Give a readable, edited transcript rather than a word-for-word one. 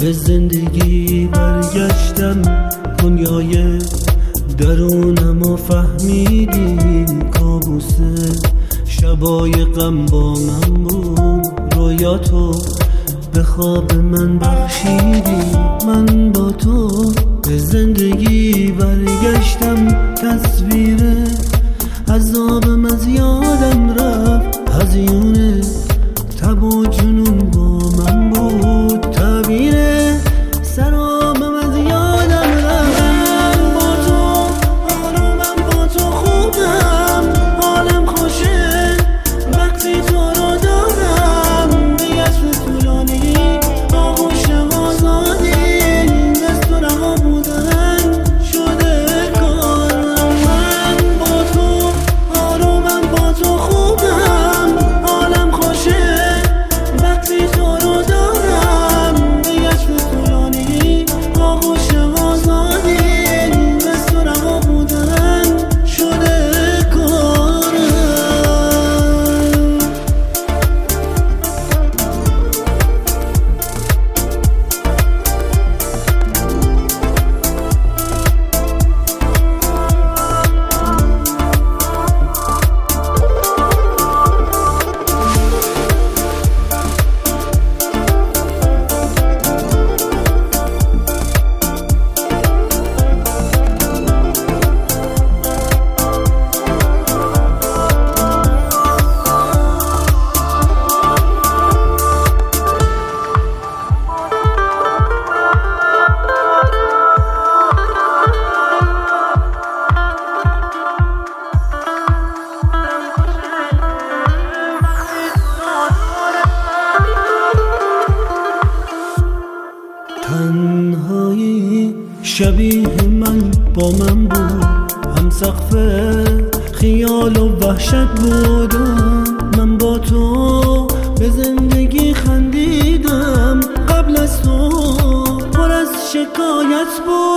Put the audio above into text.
به زندگی برگشتم، دنیای درونمو فهمیدی، کابوسه شبای غم با من بود، رویاتو به خواب من بخشیدی. من با تو به زندگی برگشتم، تصویر عذابم از یادم رفت، هزیون تب و جنون با من بود، تعبیر سرابم از یادم رفت. من با تو آرومم، با تو خوبم، حالم خوشه وقتی تو رو دارم، به یسر طولانی آغوشم آزادی، از تو رها بودن شده کارم. من با تو آرومم، با تو خوبم، حالم خوشه وقتی تو رو دارم، به یسر طولانی آغوشم آزادی، از تو رها بودن شده کارم. تنهایی شبیه من با من بود، هم سقف خیال و وحشت بودم. من با تو به زندگی خندیدم، قبل از تو پر از شکایت بود.